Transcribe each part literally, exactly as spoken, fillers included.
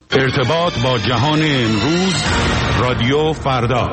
ارتباط با جهان امروز، رادیو فردا.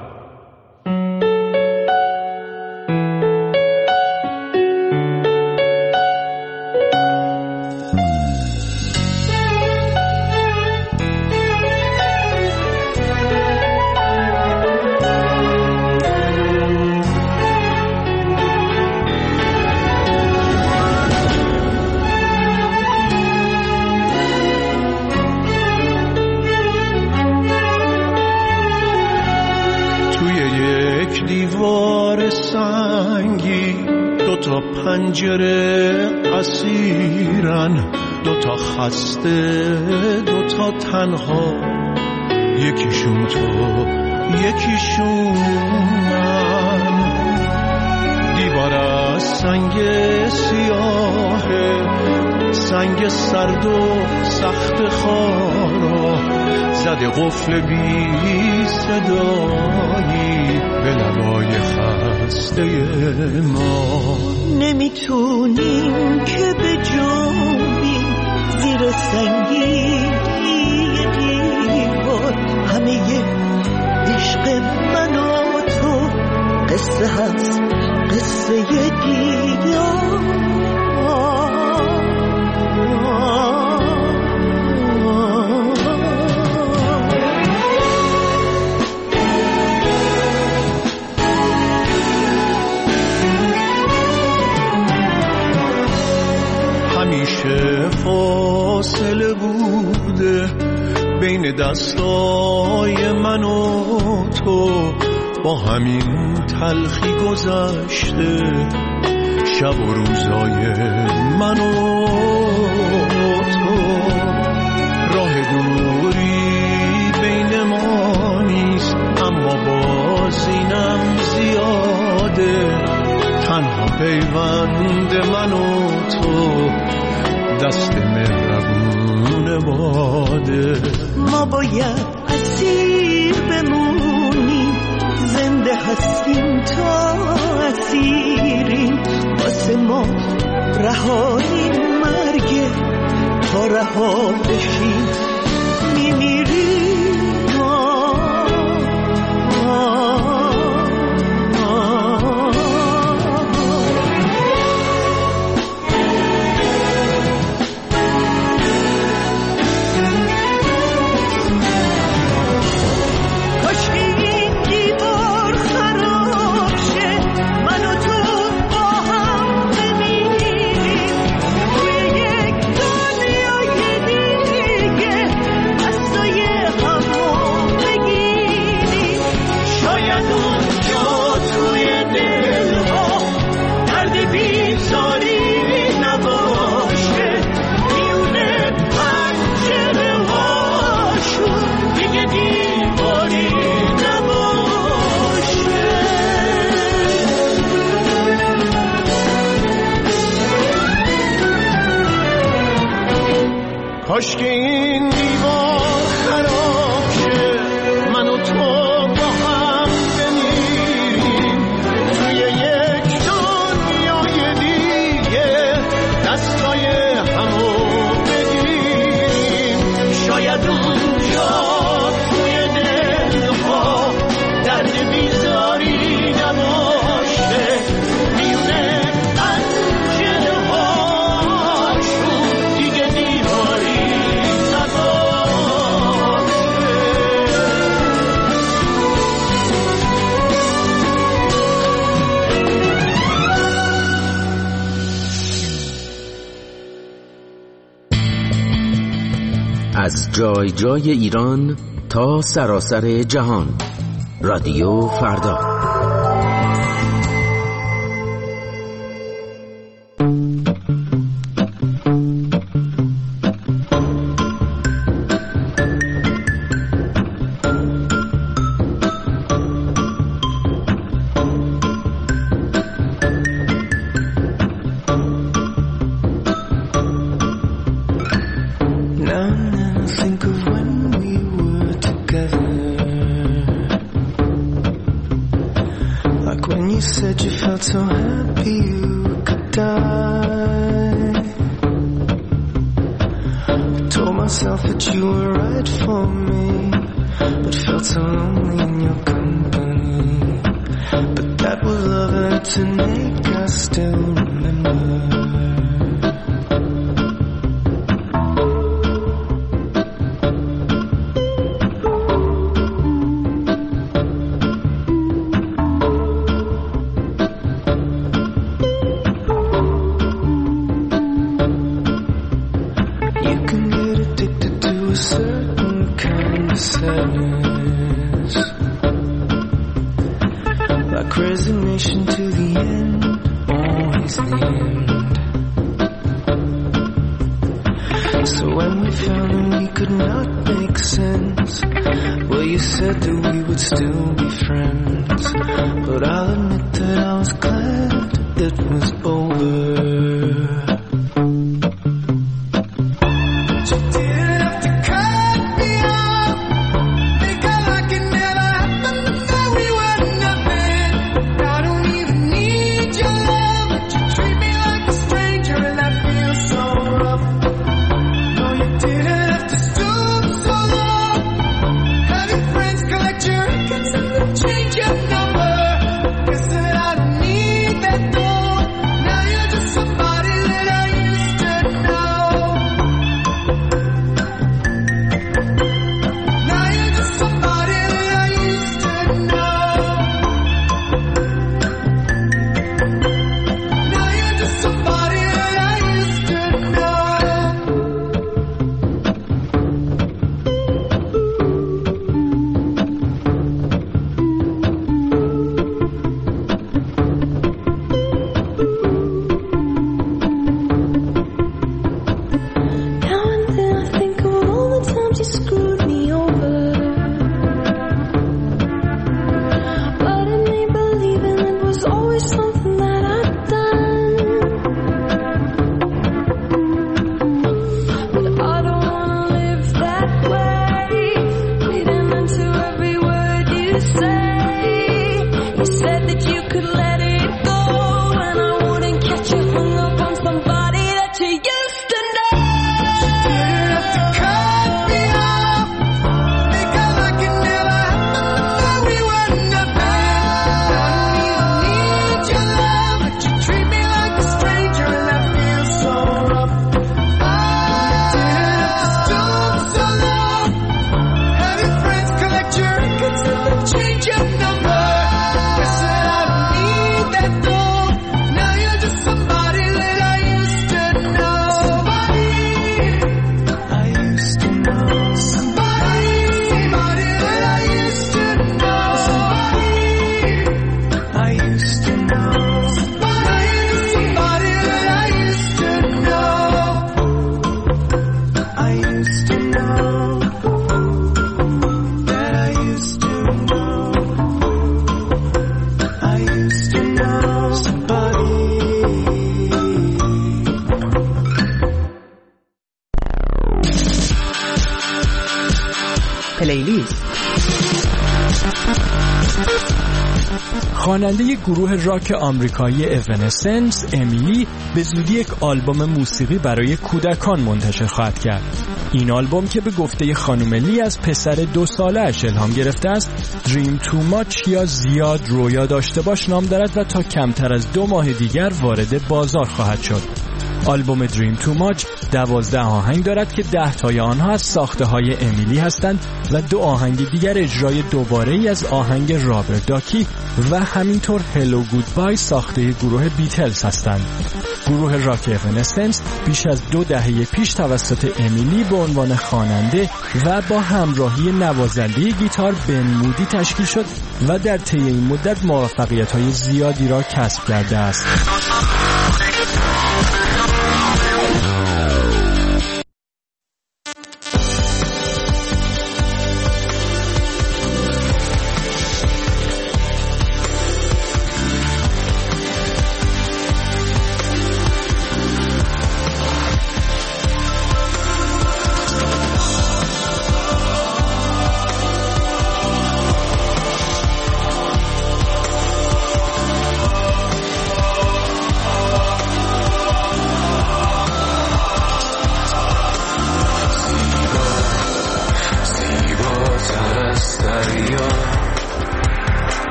پنجره اسیرن، دوتا خسته دوتا تنها، یکیشون تو یکیشون من. دیوار از سنگ سیاهه، سنگ سرد و سخت خارا، زده قفل بی صدایی به لبای خسته ما. نمیتونیم که به جنبیم زیر سنگی دیوار، همه عشق من و تو قصه هست، قصه دیدار. همیشه فاصله بوده بین دستای من و تو، با همین تلخی گذشته شب و روزای من و تو. راه دوری بین ما نیست، اما باز اینم زیاده، تنها پیوند من و تو دست مهربون باده. ما باید اسیر بمونیم، زنده هستیم تا اسیریم، واسه ما رهایی مرگه، تا رها بشیم میمیریم. کاش که این دیوار خراب شه، من و تو با هم بمیریم توی یک دنیای دیگه، دستای همو بگیریم. شاید اونجا توی دلها درد بیزاری نباشه، میونه پنجره هاشون دیگه دیواری از جای جای ایران تا سراسر جهان، رادیو فردا. So happy you could die. I told my myself that you were right for me, but felt so lonely in your company. But that was love and to make us still remember. Resignation to the end, always the end. So when we found that we could not make sense, well, you said that we would still be friends. But I'll admit that I was glad it was over. خواننده گروه راک آمریکایی اونسنس امیلی به زودی یک آلبوم موسیقی برای کودکان منتشر خواهد کرد. این آلبوم که به گفته خانم لی از پسر دو ساله اش الهام گرفته است، Dream Too Much یا زیاد رویا داشته باش نام دارد و تا کمتر از دو ماه دیگر وارد بازار خواهد شد. آلبوم Dream Too Much دوازده آهنگ دارد که ده تای آنها از ساخته های امیلی هستند و دو آهنگ دیگر اجرای دوباره ای از آهنگ رابرت داکی و همینطور هلو گودبای ساخته گروه بیتلز هستند. گروه راک اونسنس بیش از دو دهه پیش توسط امیلی به عنوان خواننده و با همراهی نوازنده گیتار بن مودی تشکیل شد و در طی این مدت موفقیت‌های زیادی را کسب کرده است.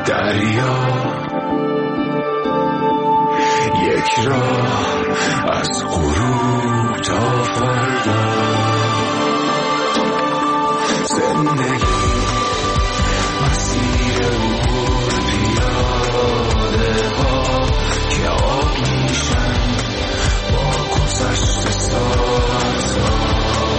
دریا یک راه از غروب تا فردا زندگی مسیر عبور پیاده ها که آب میشن با گذشت ساعت ها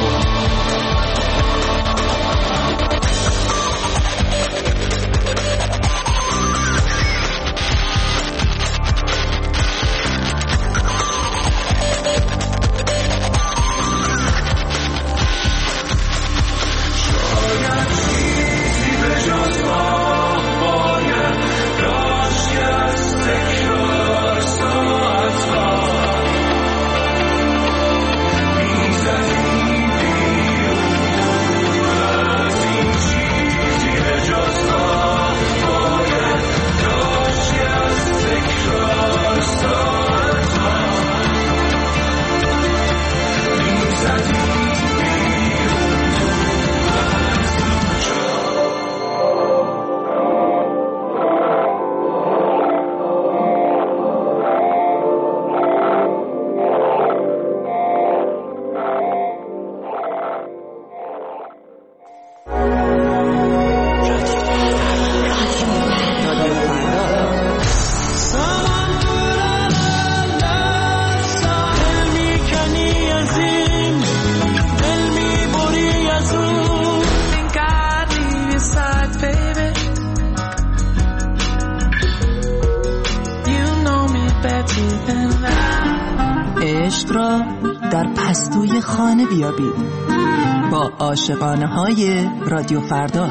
عشق را در پستوی خانه بیابید با عاشقانه های رادیو فردا.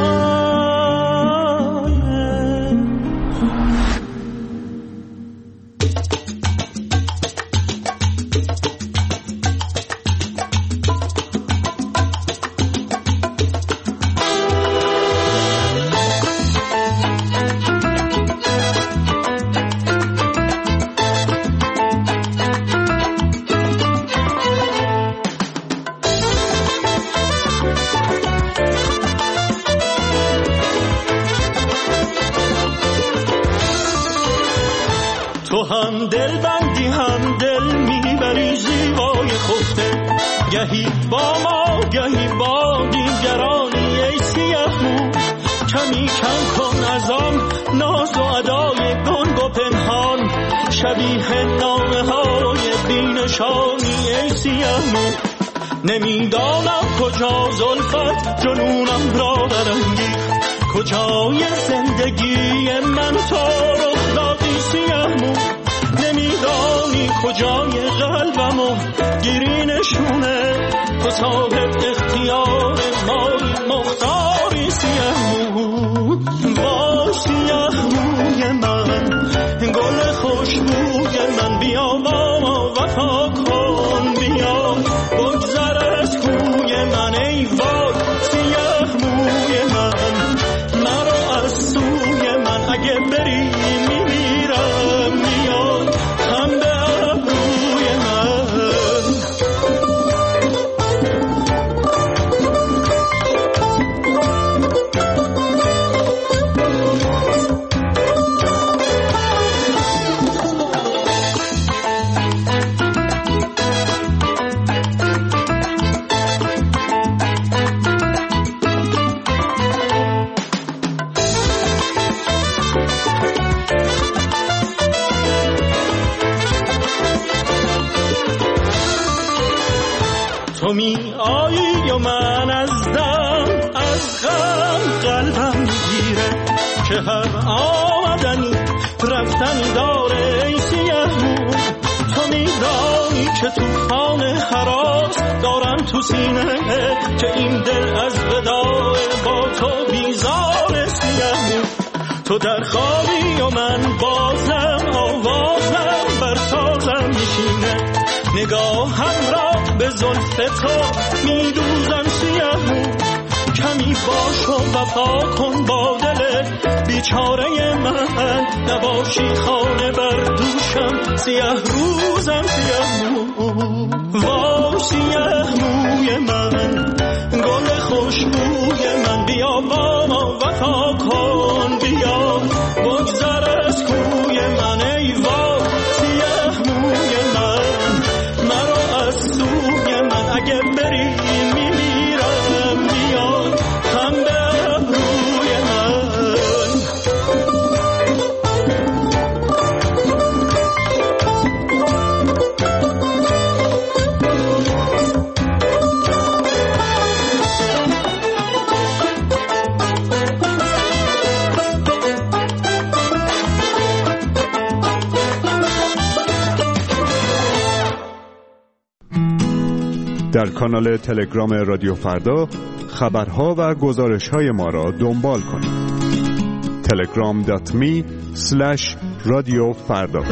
تو هم دل بندی هم دل میبری زیبای خفته، گهی با ما گهی با دیگرانی ای سیه‌مو. کمی کم کن از آن ناز و ادای گنگ و پنهان، شبیه نامه های بینشانی ای سیه‌مو. نمیدانم کجا زلفت جنونم را برانگیخت، کجای زندگی من تو رخ دادی سیه‌مو. نمیدانی کجای قلبمو گیری نشونه، تو صاحب اختیار مایی مختاری سیه‌مو. وای سیه‌موی من، گل خوشبوی من، بیا با ما وفا کن، بیا بگذر از کوی من. ای وای سیه‌موی من، مرا از سوی من اگه بری میمیرم، میاد هم به ابروی من. تو می آیی و من از دم از غم قلبم میگیره، که هر آمدنی رفتنی داره ای سیه‌مو. تو میدانی که توفان هراس دارم تو سینه، که این دل از وداع با تو بیزار سیه‌مو. تو در خوابی و من بازم آوازم بر سازم میشینه، نگاهم را به زلف تو میدوزم سیه‌مو. کمی باش و وفا کن با دل بیچاره من، نباشی خانه بر دوشم سیه روزم سیه‌مو. وای سیه‌موی من، گل خوشبوی من، بیا با ما وفا کن، بیا در کانال تلگرام رادیو فردا خبرها و گزارش‌های ما را دنبال کنید. تلگرام دات می اسلش رادیو فردا.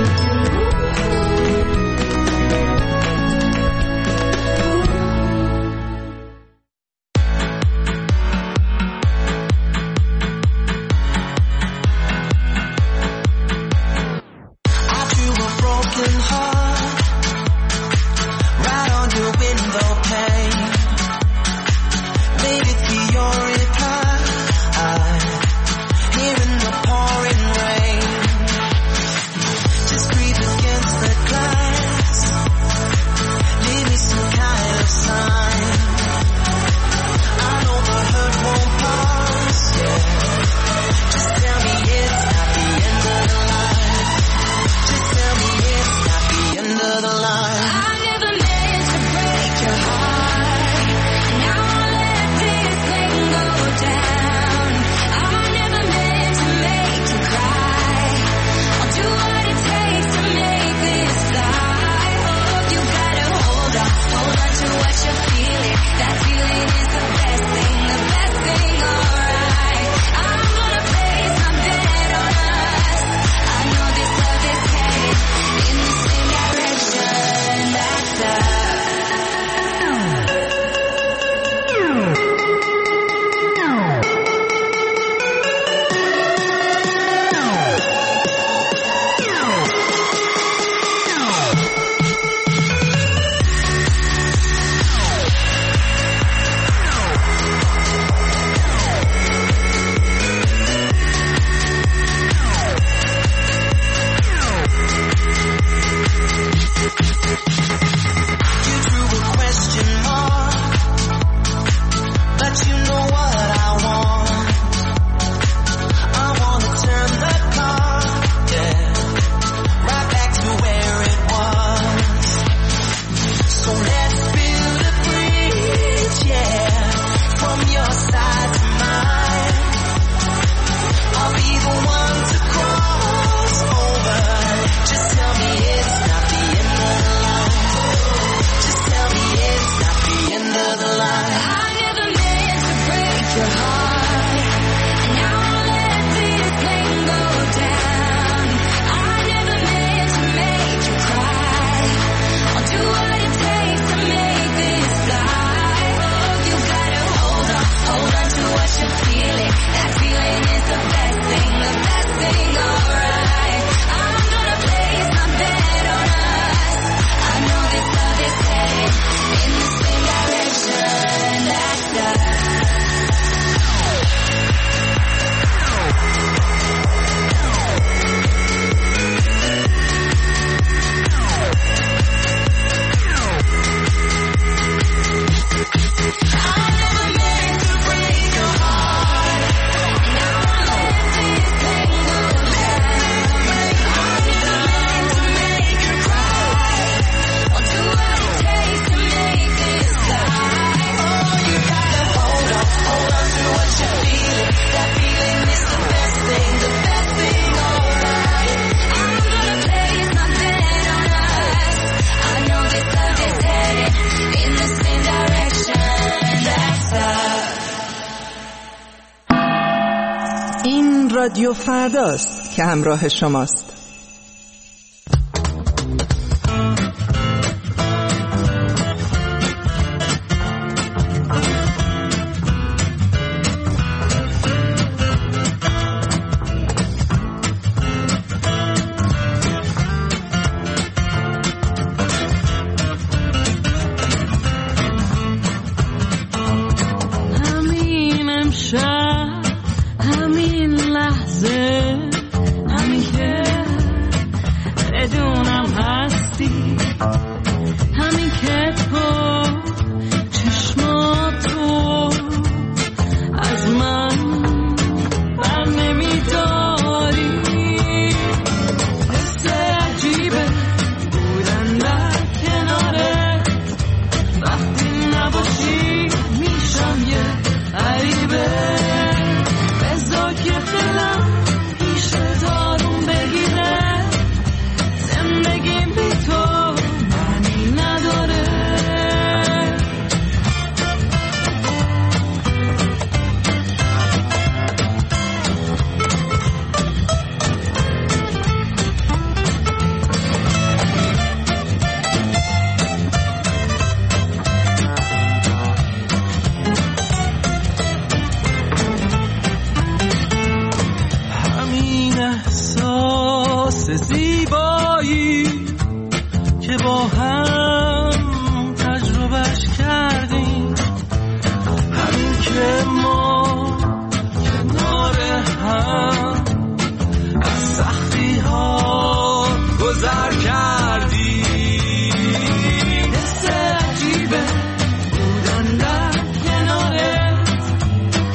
رادیو فرداست که همراه شماست. همین لحظه همین که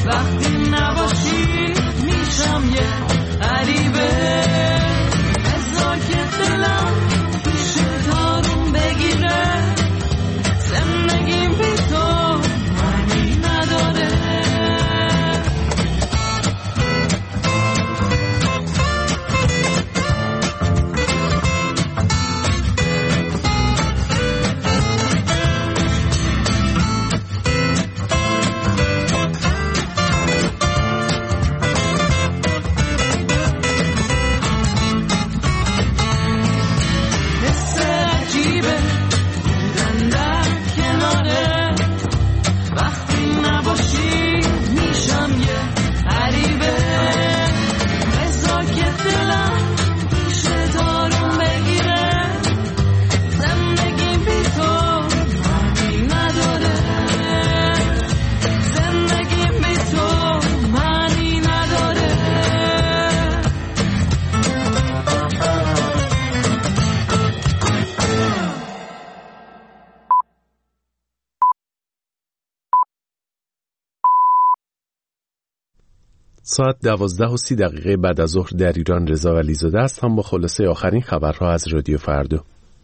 وقتی نباشی میشم یه غریبه بذار که دلم پیش دارم بگیره زندگیم بی تو معنی نداره ساعت دوازده و سی دقیقه بعد از ظهر در ایران. رضا ولیزاده است هم با خلاصه آخرین خبرها از رادیو فردا.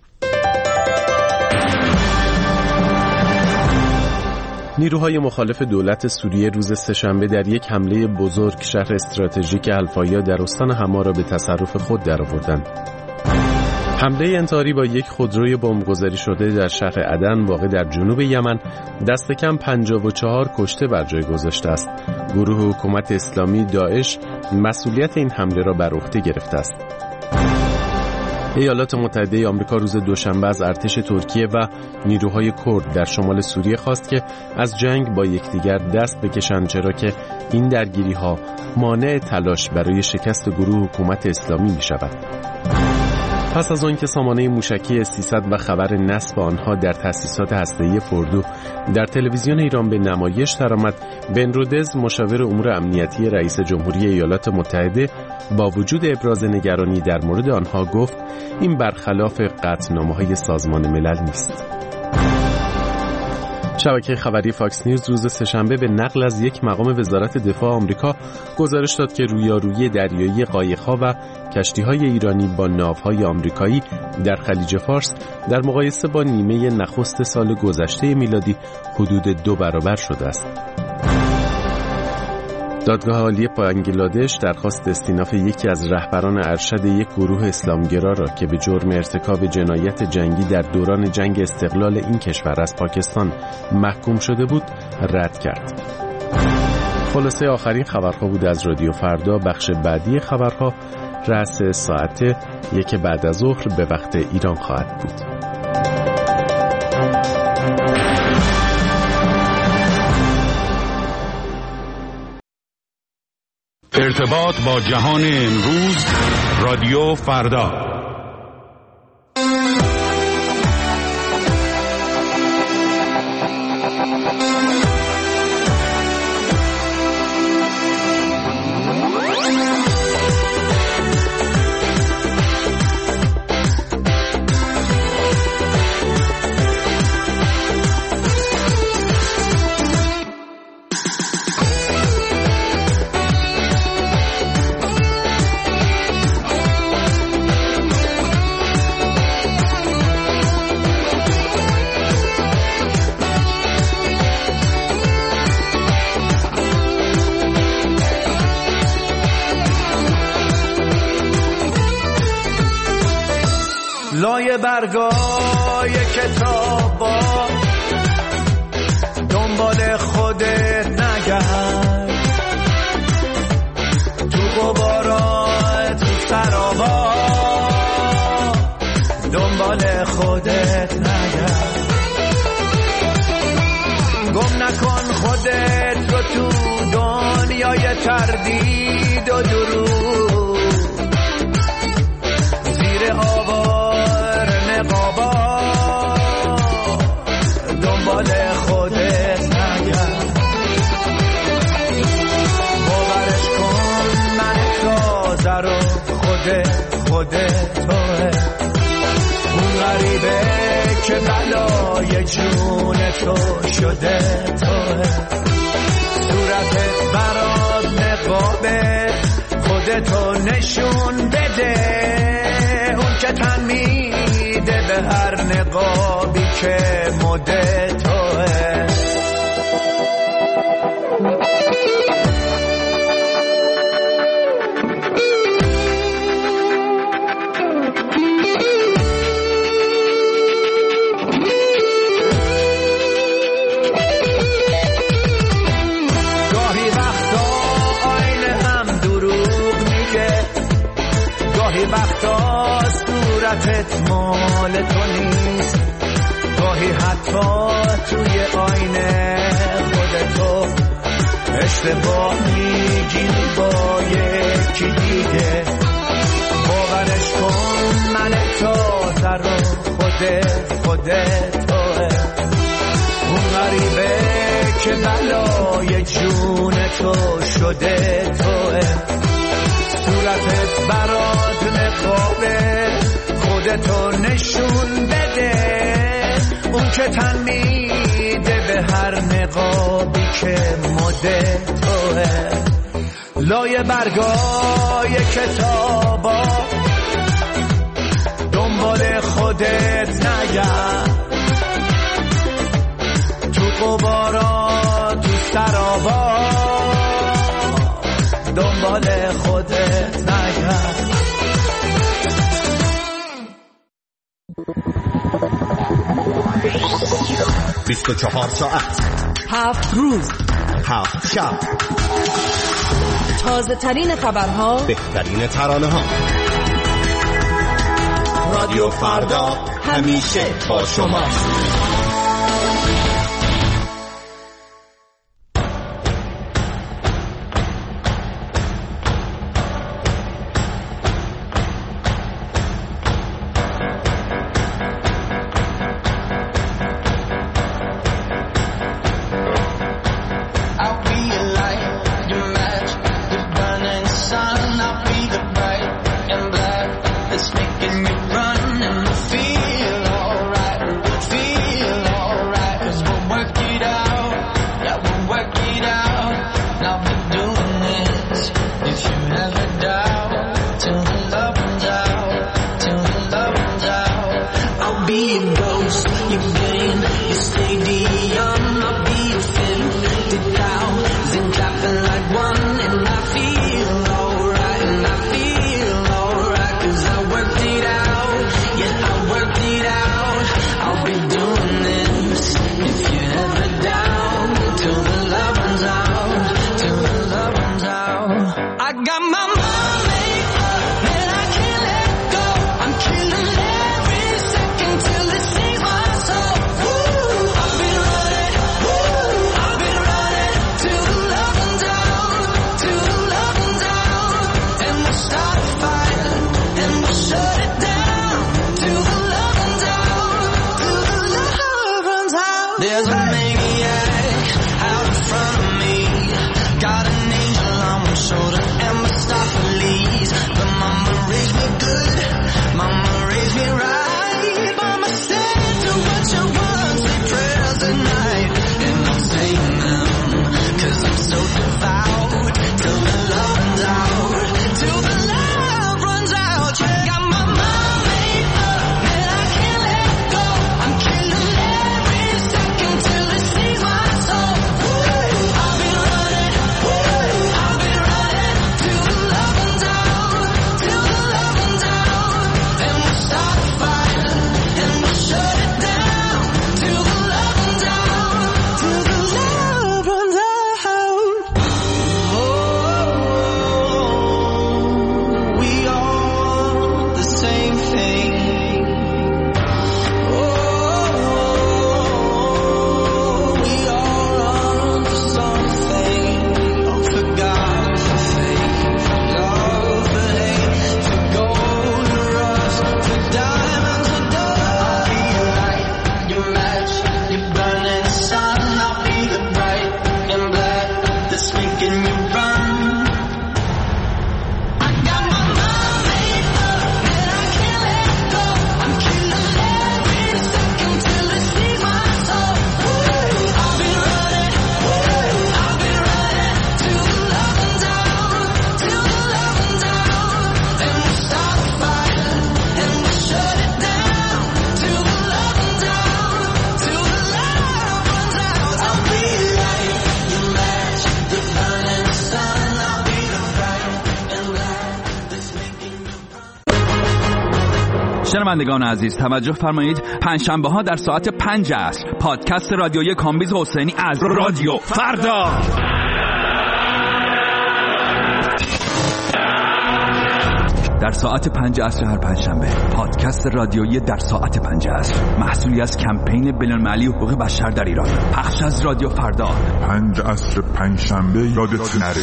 نیروهای مخالف دولت سوریه روز سه‌شنبه در یک حمله بزرگ شهر استراتژیک الفایا در استان حما را به تصرف خود درآوردند. حمله انتحاری با یک خودروی بمبگذاری شده در شهر عدن واقع در جنوب یمن دست کم پنجاه و چهار کشته بر جای گذاشته است. گروه حکومت اسلامی داعش مسئولیت این حمله را بر عهده گرفته است. ایالات متحده آمریکا روز دوشنبه از ارتش ترکیه و نیروهای کرد در شمال سوریه خواست که از جنگ با یکدیگر دست بکشند، چرا که این درگیری‌ها مانع تلاش برای شکست گروه حکومت اسلامی می‌شود. پس از آن که سامانه موشکی سیصد و خبر نصب آنها در تأسیسات هسته‌ای فوردو در تلویزیون ایران به نمایش درآمد، بن رودز مشاور امور امنیتی رئیس جمهوری ایالات متحده با وجود ابراز نگرانی در مورد آنها گفت این برخلاف قطعنامه‌های سازمان ملل نیست. شبکه خبری فاکس نیوز روز سه‌شنبه به نقل از یک مقام وزارت دفاع آمریکا گزارش داد که رویارویی دریایی قایق‌ها و کشتی‌های ایرانی با ناوهای آمریکایی در خلیج فارس در مقایسه با نیمه نخست سال گذشته میلادی حدود دو برابر شده است. دادگاه عالی بنگلادش درخواست استیناف یکی از رهبران ارشد یک گروه اسلامگرا را که به جرم ارتکاب جنایت جنگی در دوران جنگ استقلال این کشور از پاکستان محکوم شده بود رد کرد. خلاصه آخرین خبرها بود از رادیو فردا. بخش بعدی خبرها رأس ساعت یک بعد از ظهر به وقت ایران خواهد بود. ارتباط با جهان امروز، رادیو فردا. لای برگای کتابا دنبال خودت نگرد، تو غبارا تو سرابا دنبال خودت نگرد، گم نکن خودت رو تو دنیای تردید و دروغ، زیر آوار نقابا دنبال خودت نگرد، باورش کن من تازه رو خودت خودت توه، اون غریبه که بلای جون تو شده توه، صورتت برات نقابه، خودتو نشون بده، اون که تن میده به هر نقابی که مد توه. وقتا صورتت مال تو نیست، گاهی حتی توی آینه خودتو اشتباه میگیری با یکی دیگه. باورش کن من تازه رو خودت خودت توه، اون غریبه که بلای جون تو شده توه. صورتت برات نقابه، خودتو نشون بده، اون که تن میده به هر نقابی که مد توه. لای برگای کتابا دنبال خودت نگرد، تو قبارا تو سرابا دنبال خودت نگرد. بیست و چهار ساعت، هفت روز، هفت شب، تازه ترین خبرها، بهترین ترانه ها. رادیو فردا همیشه با شماست. شنوندگان عزیز توجه فرمایید، پنجشنبه ها در ساعت پنج عصر پادکست رادیویی کامبیز حسینی از رادیو فردا. در ساعت پنج عصر هر پنجشنبه پادکست رادیویی در ساعت پنج عصر، محصولی از کمپین بین‌المللی حقوق بشر در ایران، پخش از رادیو فردا. پنج عصر پنجشنبه یادت نره.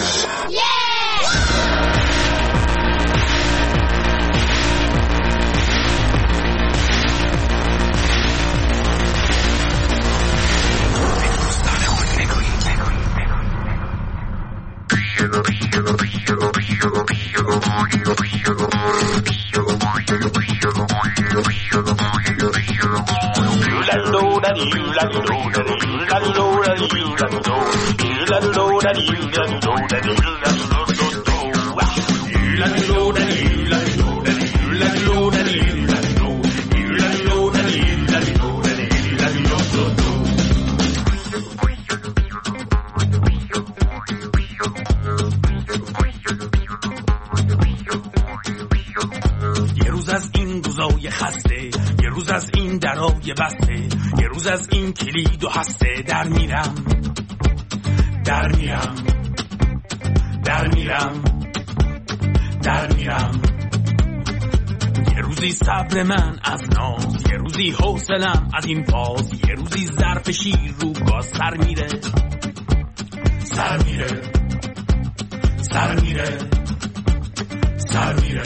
بسته یه روز از این کلید و هسته، در میرم در میرم در میرم در میرم. یه روزی صبر من از ناز، یه روزی حوصلم از این فاز، یه روزی ظرف شیر رو گاز سر میره سر میره سر میره سر میره.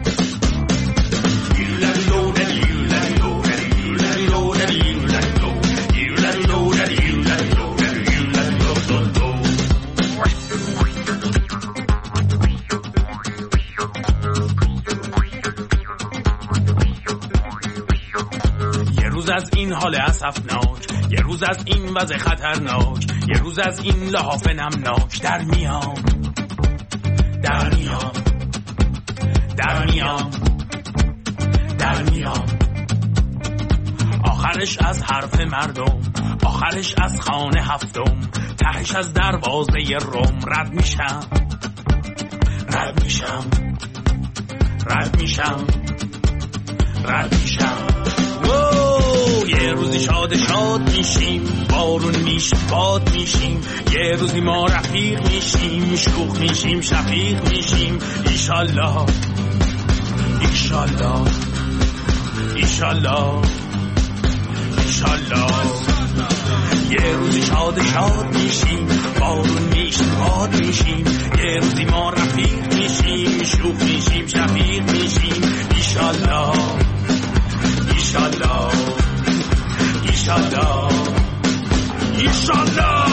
از این حال اسفناک، یه روز از این وضع خطرناک، یه روز از این لحاف نمناک، در میام در میام در میام در میام. آخرش از حرف مردم، آخرش از خانه هفتم، تهش از دروازه روم رد میشم رد میشم رد میشم رد میشم. یه روزی شاد شاد میشیم، بارون میشیم باد میشیم، یه روزی ما رفیق میشیم، شوخ میشیم شفیق میشیم. ایشالله ایشالله ایشالله ایشالله. یه روزی شاد شاد میشیم، بارون میشیم باد میشیم، یه روزی ما رفیق میشیم، شوخ میشیم شفیق میشیم. ایشالله ایشالله ایشالله ایشالله.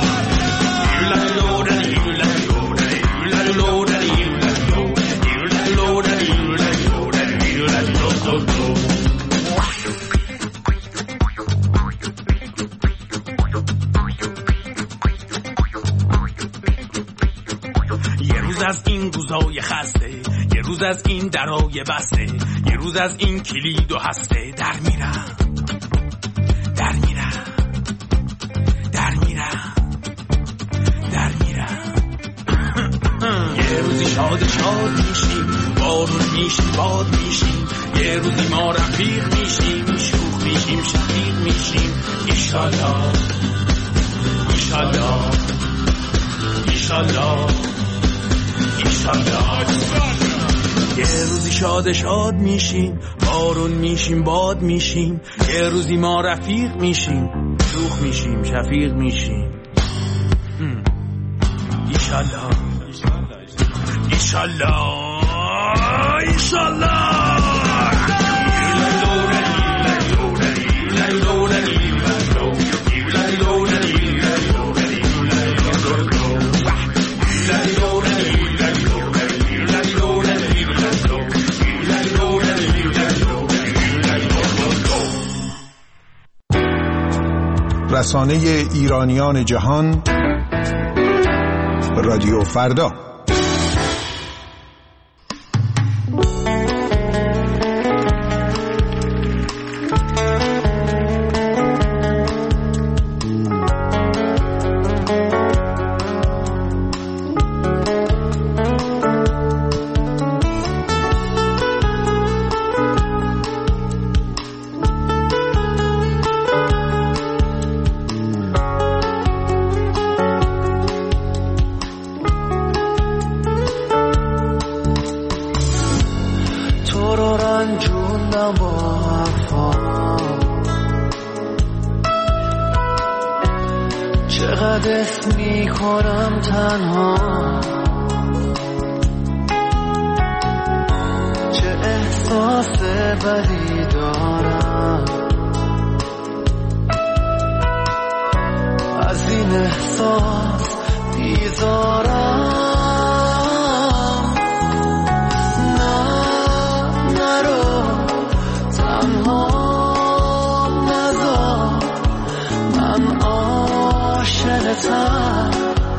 یه روز از این گوزای خسته، یه روز از این درای بسته، یه روز از این کلید و هسته، در میرم در میرم در میرم در میرم. یه روزی شاد شاد میشیم، بارون میشیم باد میشیم، یه روزی ما رفیق میشیم، شوخ میشیم شفیق میشیم. ایشالله ایشالله ایشالله ایشالله. یه روزی شاد شاد میشیم، بارون میشیم باد میشیم، یه روزی ما رفیق میشیم، شوخ میشیم شفیق میشیم. ایشالله ایشالله ایشالله. رسانه ایرانیان جهان، رادیو فردا. میکنم با حرفا، چقدر اسم میکنم تنها، چه احساس بدی دارم، از این احساس بیزارم. نه نرو تنها نذار، من عاشقتم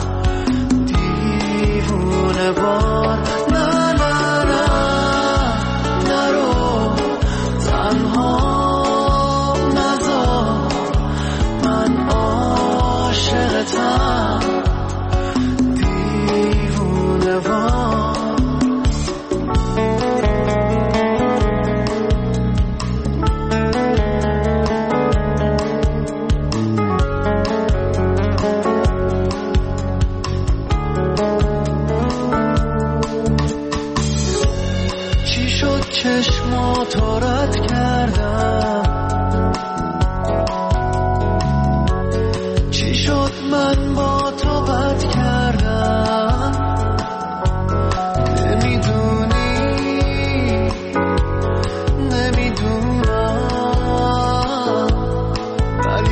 دیوونه بار. نه نه نه نرو تنها نذار، من عاشقتم دیوونه بار. چی شد چشماتو رد کردم، چی شد من با تو بد کردم، نمیدونی نمیدونم، ولی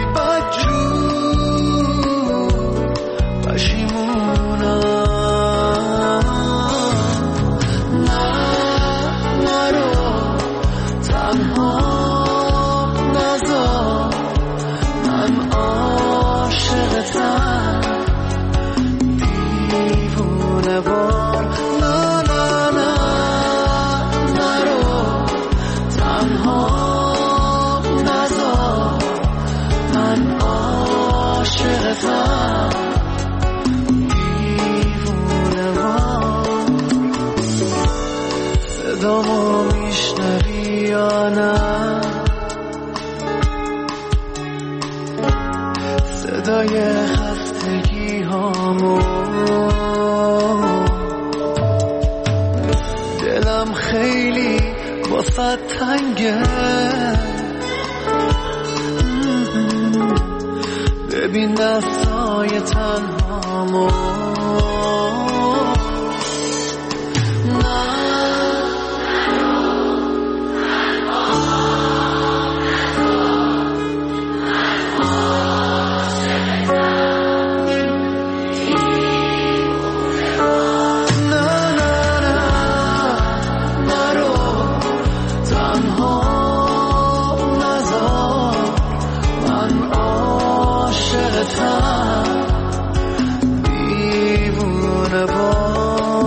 بدجور پشیمونم. نه نرو تنها نذار، من عاشقتم دیوونه بار. نه نه نه نرو تنها نذار، من عاشقتم دیوونه بار. صدامو میشنوی یا نه؟ صدای خستگی هامو، دلم خیلی واسه تنگه، ببین دستای تنهامو. نه دیوونه بار.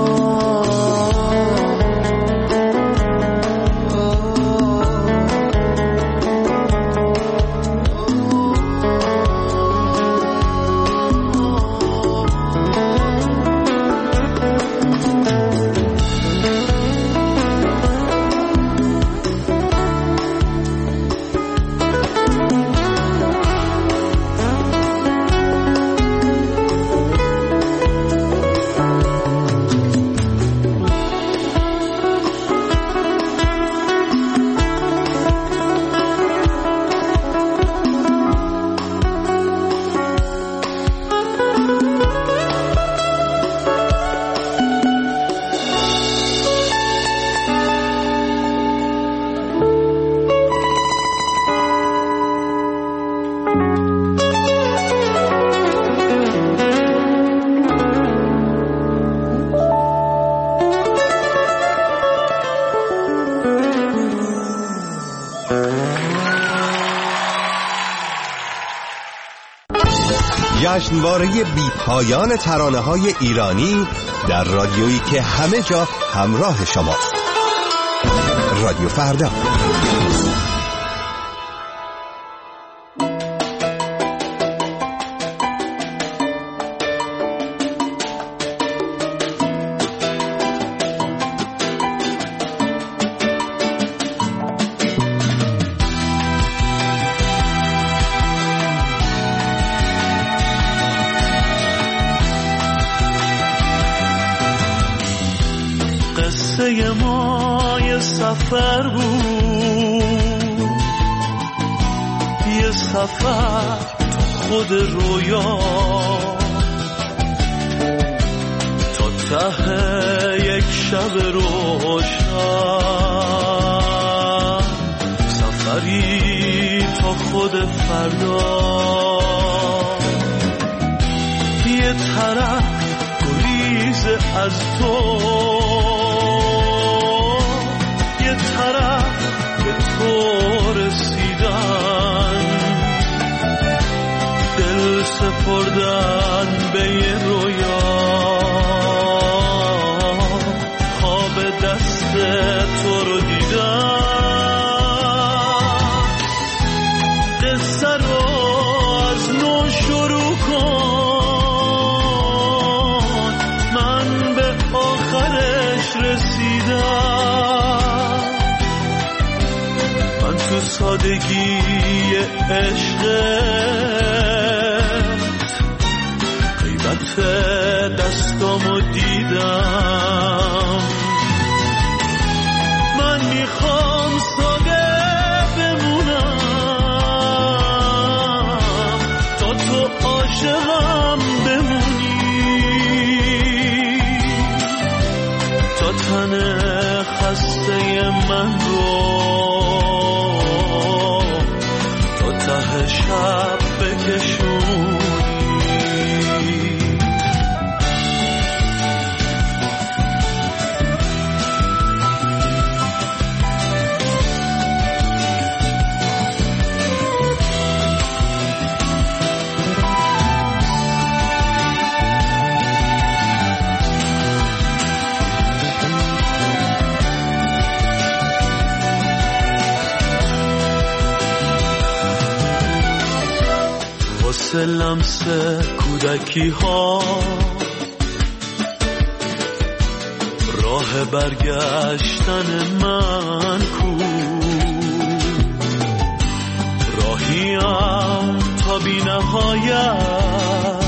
جشنواره بی پایان ترانه‌های ایرانی در رادیویی که همه جا همراه شماست. رادیو فردا. قصه ما یه سفر بود سفر خود رویا تا ته یک شب روشن، سفری تا خود فردا. یه طرف گریز از تو، یه طرف به تو رسیدن، دل سپردن به یه رویا، خواب دست تو رو دیدن. قصه رو از نو شروع کن، من به آخرش رسیدم. من تو سادگی عشقت غیبت دستامو دیدم. من میخوام ساده بمونم تا تو عاشقم بمونی، تا تن خسته من رو تا ته شب بکشونی. واسه لمس کودکی ها راه برگشتن من کو، راهیم تا بی نهایت،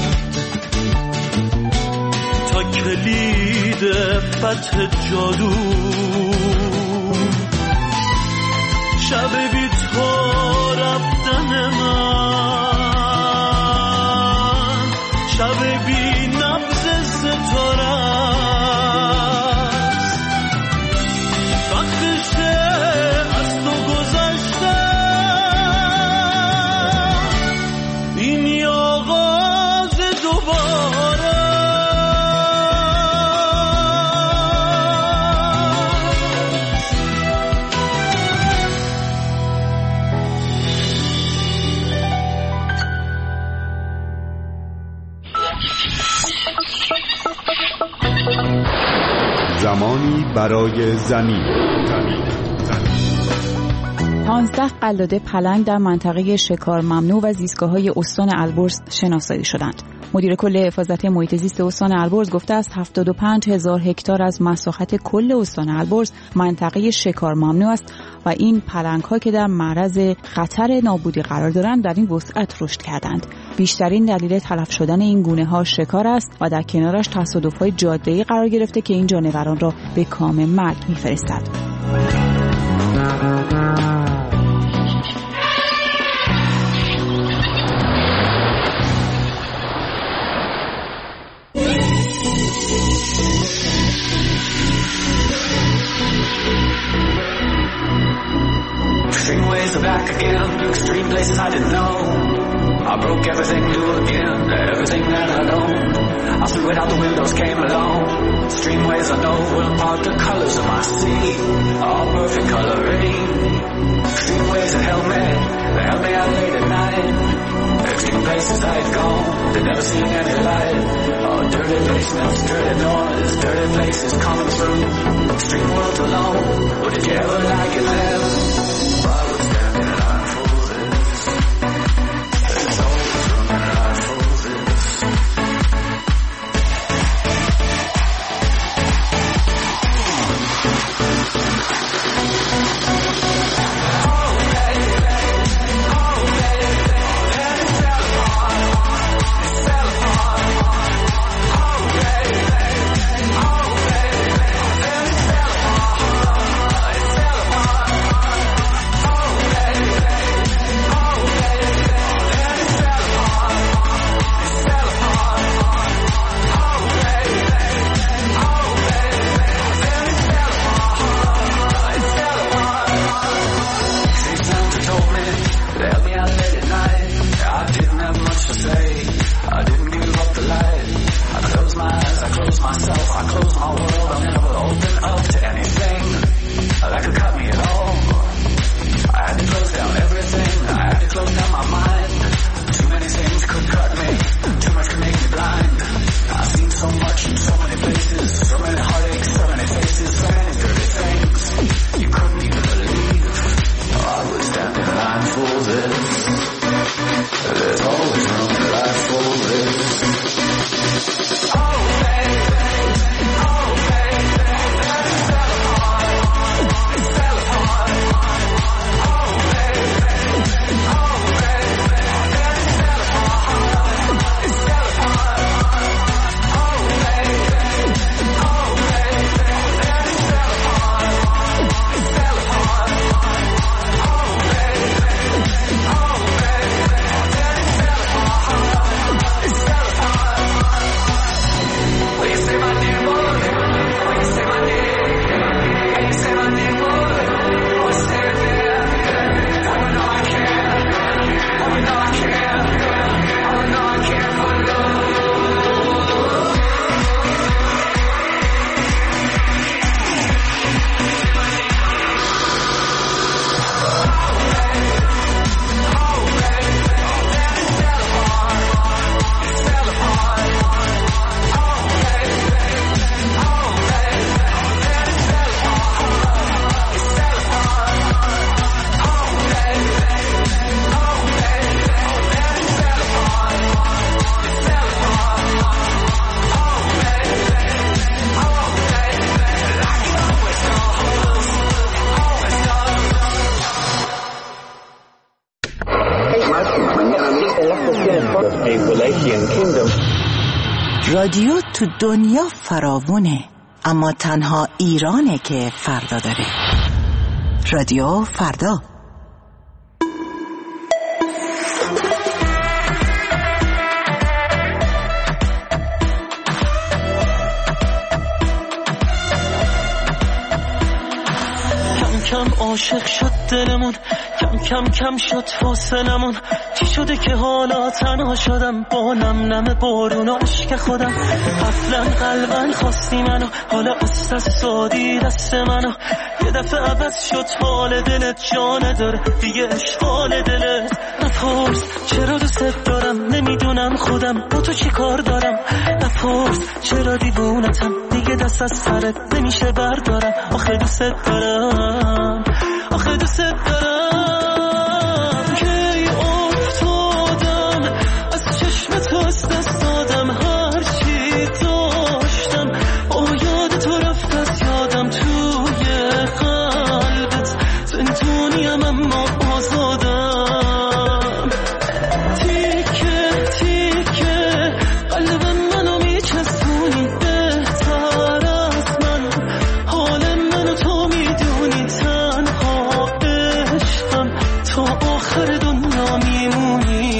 تا کلید فتح جادو. شب بی تو رفتن من، شب بی نبض ستاره است، وقتشه از تو گذشتم، این آغاز دوباره. زمانی برای زمین. پانزده قلاده پلنگ در منطقه شکار ممنوع و زیستگاه‌های استان البرز شناسایی شدند. مدیر کل حفاظت محیط زیست استان البرز گفته است هفتاد و پنج هزار هکتار از مساحت کل استان البرز منطقه شکار ممنوع است و این پلنگ‌ها که در معرض خطر نابودی قرار دارند در این وسعت رشد کردند. بیشترین دلیل تلف شدن این گونه‌ها شکار است و در کنارش تصادف‌های جاده‌ای قرار گرفته که این جانوران را به کام مرگ می‌فرستد. Extreme ways are back again, extreme places I didn't know. I broke everything new again, everything that I know. I threw it out the windows, came along. Extreme ways I know will impart the colors of my sea, all perfect coloring. Extreme ways that held me, they held me out late at night. Extreme places I had gone, they'd never seen any light. Oh, dirty basements, dirty noise, dirty places coming through. Extreme worlds alone, oh, did you ever like it there? I was standing in line for this. There's always room in line for this. Oh, baby, oh, baby, then it fell apart. It fell apart. Oh, baby, oh, baby, then it fell apart. It fell apart. رادیو تو دنیا فراوونه، اما تنها ایرانه که فردا داره. رادیو فردا. کم عاشق شد دلمون، کم کم کم شد فاصلمون. چی شده که حالا تنها شدم با نم نم بارون و عشق خودم؟ قبلا قلبن خواستی منو، حالا است از سادی دست منو. یه دفعه عوض شد حال دلت، جا نداره دیگه اشغال دلت. نپرس چرا دوست دارم، نمیدونم خودم با تو چی کار دارم. نپرس چرا دیوونتم، دیگه دست از سرت نمیشه بردارم. آخه دوست دارم، آخه دوست دارم. کی افتادم از چشم تو، از دست دادم هر چی داشتم. با یاد تو رفت از یادم، توی قلبت زندونیم اما آزادم. تیکه تیکه قلبم منو میچسبونی، بهتر از من حال منو تو میدونی. تنها عشقم تا آخر دنیا میمونی.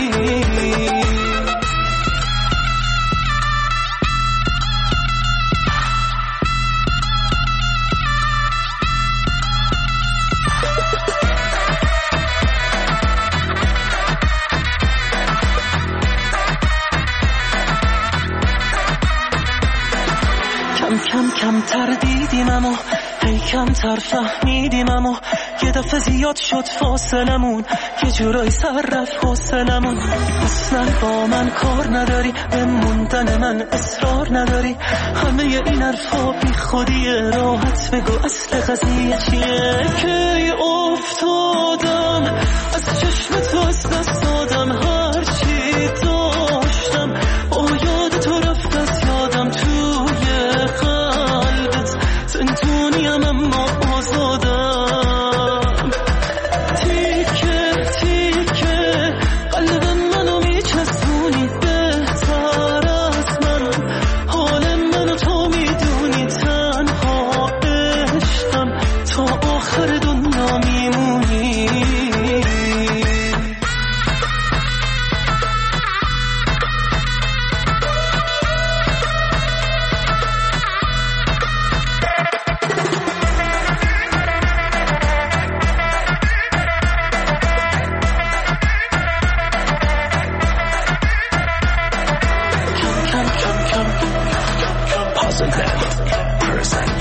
کم کم کم تر دیدیم اما هی کم تر فهمیدیم، اما یه دفعه زیاد شد فاصلمون. یه جورایی سر رفت حوصلمون. اصلا با من کار نداری، به موندن من اصرار نداری. همه این حرفا بی خودیه، راحت بگو اصل قضیه چیه. کی افتادم از چشم تو، از دست دادم هر چی داشتم. با یاد تو رفت از یادم، توی قلبت زندونیم اما آزادم. تیکه تیکه قلبم منو میچسبونی، بهتر از من حال منو تو میدونی. تنها عشقم تا آخر دنیا میمونی. Puzzle them, person